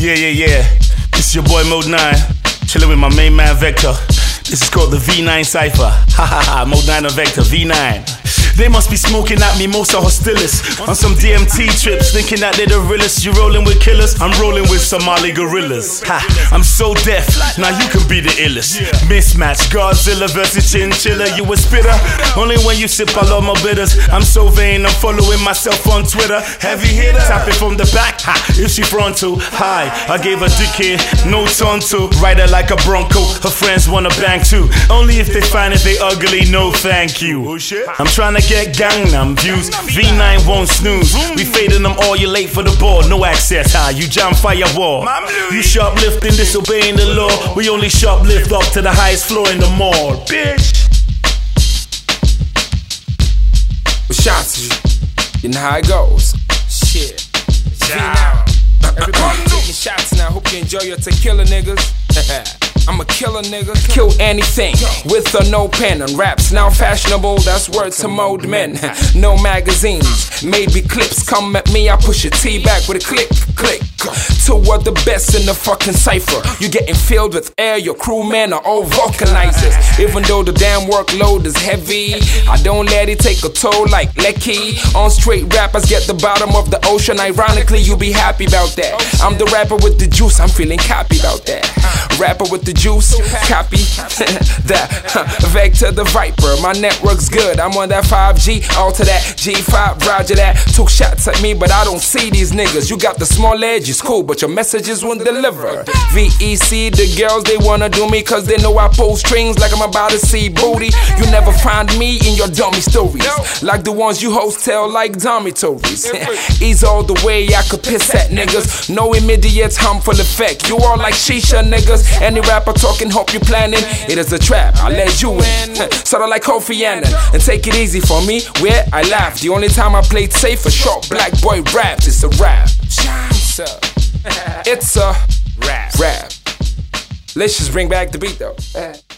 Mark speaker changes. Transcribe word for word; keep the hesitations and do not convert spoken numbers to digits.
Speaker 1: Yeah, yeah, yeah. This is your boy Mode nine, chilling with my main man Vector. This is called the V nine Cypher. Ha ha ha, Mode nine and Vector, V nine. They must be smoking at me, most are hostilis. On some D M T trips, thinking that they're the realest. You rolling with killers, I'm rolling with Somali gorillas. Ha, I'm so deaf, now you can be the illest. Mismatch, Godzilla versus Chinchilla. You a spitter, only when you sip I love my bitters. I'm so vain, I'm following myself on Twitter. Heavy hitter, tap it from the back, ha, if she frontal. Hi, I gave her dick here, no tonto. Ride her like a bronco, her friends wanna bang too. Only if they find it they ugly, no thank you. I'm trying to get Gangnam views, V nine won't snooze. We fading them all, you're late for the ball, no access, ha, you jam firewall. You shoplifting, disobeying the law. We only shoplift up to the highest floor in the mall, bitch.
Speaker 2: Shots, you know how it goes. Shit, yeah. Everybody taking shots now, hope you enjoy your tequila, niggas. I'm a killer nigga, kill anything with or no pen. And raps now fashionable, that's word to mode men. No magazines, maybe clips. Come at me, I push a T back with a click, click. Two of the best in the fucking cypher. You getting filled with air, your crewmen are all vulcanizers. Even though the damn workload is heavy, I don't let it take a toll like Lecky. On straight rappers get the bottom of the ocean. Ironically, you be happy about that. I'm the rapper with the juice, I'm feeling happy about that. Rapper with the juice, copy that. Vector the Viper, my network's good. I'm on that five G, all to that G five, roger that. Took shots at me, but I don't see these niggas. You got the small edge, it's cool, but your messages won't deliver. V E C, the girls, they wanna do me cause they know I pull strings like I'm about to see booty. You never find me in your dummy stories, like the ones you host tell like dormitories. Ease all the way, I could piss at niggas. No immediate harmful effect. You all like shisha niggas. Any rapper talking, hope you planning. It is a trap, I let you in. Sorta like Kofi Annan. And take it easy for me, where I laugh. The only time I played safe for short black boy raps, it's a rap. It's a, it's a rap. rap. Let's just bring back the beat though.